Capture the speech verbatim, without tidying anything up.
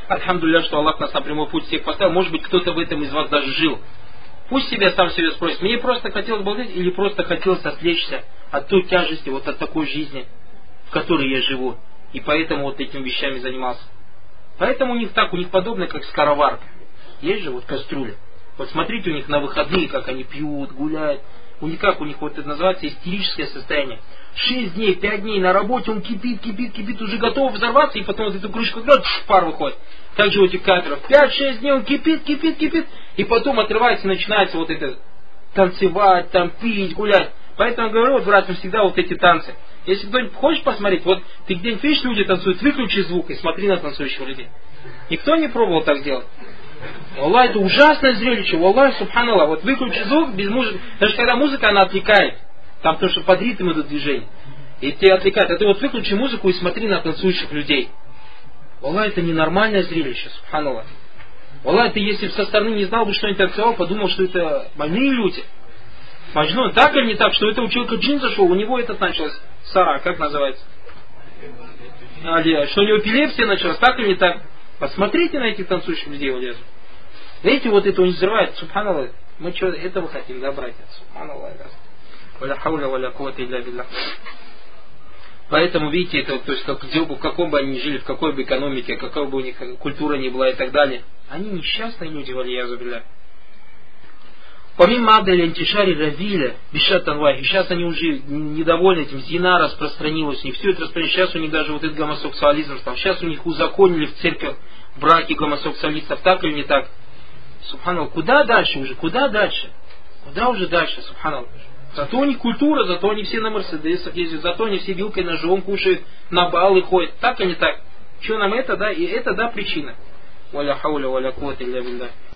Альхамдулилля, что Аллах нас на прямой путь всех поставил. Может быть, кто-то в этом из вас даже жил. Пусть себя сам себе спросит, мне просто хотелось бы жить или просто хотелось отвлечься от той тяжести, вот от такой жизни, в которой я живу. И поэтому вот этими вещами занимался. Поэтому у них так, у них подобно, как скороварка. Есть же вот кастрюля. Вот смотрите у них на выходные, как они пьют, гуляют. У них как, у них вот это называется истерическое состояние. Шесть дней, пять дней на работе, он кипит, кипит, кипит, уже готов взорваться, и потом вот эту крышку открывает, пар выходит. Так же у этих каперов. Пять-шесть дней он кипит, кипит, кипит, и потом отрывается, и начинается вот это танцевать, там, пить, гулять. Поэтому говорю, вот, братьям, всегда вот эти танцы. Если кто-нибудь хочешь посмотреть, вот ты где-нибудь видишь, люди танцуют, выключи звук и смотри на танцующих людей. Никто не пробовал так делать. Аллах, это ужасное зрелище. Аллах, субханаллах, вот выключи звук без музыки. Даже когда музыка, она отвлекает. Там то, что под ритм идут движения. И тебя отвлекает. А ты вот выключи музыку и смотри на танцующих людей. Аллах, это ненормальное зрелище, субханаллах. Аллах, ты если бы со стороны не знал бы, что они танцевал, подумал, что это больные люди. Маджнун, так или не так, что это у человека джин зашел, у него это началось. Сара, как называется? Алия, что у него эпилепсия началась, так или не так? Посмотрите на этих танцующих людей, вот видите, вот это у них взрывает, субханаллах. Мы что, этого хотим, да, братья? Субханаллах. Валя хауля, валя куввата илля билля. Поэтому, видите, это, то есть, как, в каком бы они ни жили, в какой бы экономике, какая бы у них культура ни была и так далее, они несчастные люди, валия зубилля. Помимо Абда или Антишари Равиля, Бишат Анвахи, сейчас они уже недовольны этим, зина распространилась, и все это распространилось, сейчас у них даже вот этот гомосексуализм стал, сейчас у них узаконили в церковь браки гомосексуалистов, так или не так. Субханаллах, куда дальше уже, куда дальше? Куда уже дальше, субханаллах? Зато у них культура, зато они все на мерседесах ездят, зато они все вилкой ножом кушают, на баллы ходят, так или не так? Что нам это, да, и это, да, причина. Валя хауля, валя куввата илля билля.